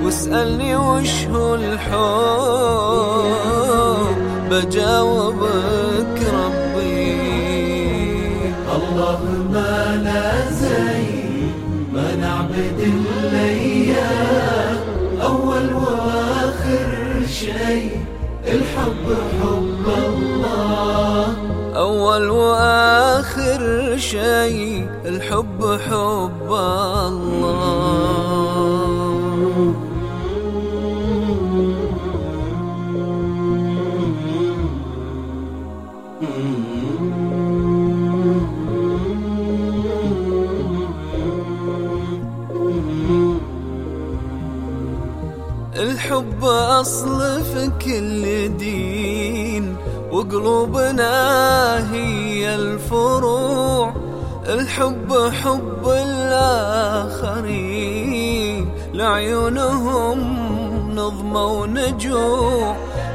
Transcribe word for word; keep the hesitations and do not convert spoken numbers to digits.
واسألني وش هو الحب بجاوبك ربي. الله ما لا زي ما نعبد إلا إياه، أول وآخر شيء الحب حب الله. أول وآخر شيء الحب حب الله. الحب أصل في كل دين، وقلوبنا هي الفروع. الحب حب الآخرين، لعيونهم نظمة ونجوع.